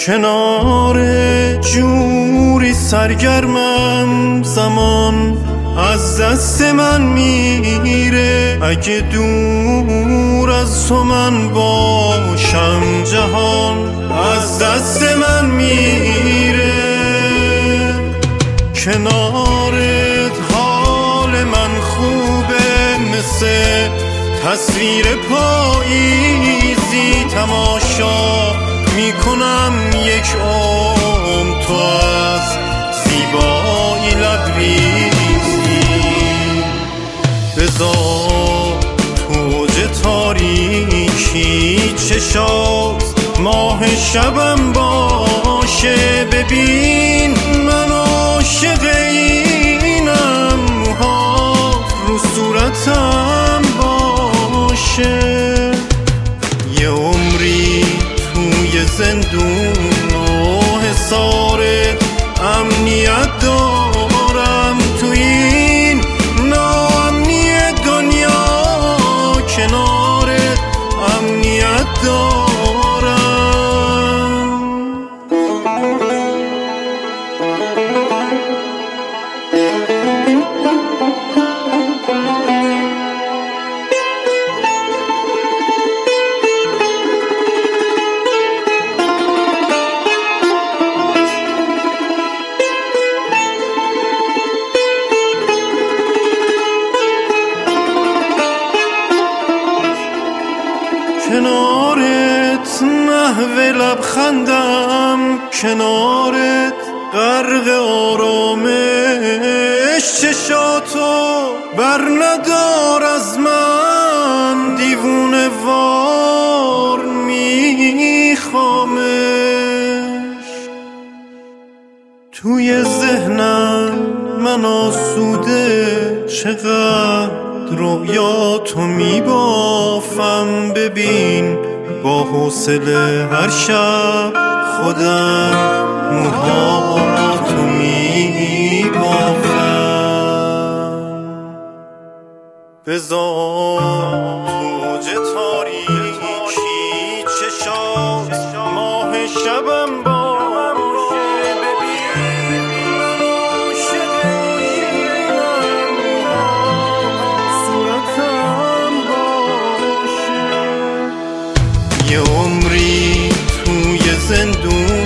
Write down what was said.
کنار جوری سرگرمم، زمان از دست من میره. اگه دور از تو من باشم، جهان از دست من میره. کنارت حال من خوبه، مثل تصویر پاییزی تماشا میکنم یک عمر تو از زیبایی لبریزی. بذار توج تاریکی چشات ماه شبم باشه، ببین من عاشق اینم، موها رو صورتم باشه. یه عمری توی زندون و حصارت امنیت دارم، توی این ناامنی دنیا کنارت امنیت دارم. کنارت محو لبخندم، کنارت غرق آرامش. چشاتو بر ندار از من، دیوونه وار میخوامش. توی ذهنم من آسوده، چقدر رویاتو میبافم، ببین با حوصله هر شب خودم موهاتو میبافم. بذار توج تاریکی چشات ماه شبم باشه، ببین من عاشق اینم، صورتم باشه. یه عمری توی زندون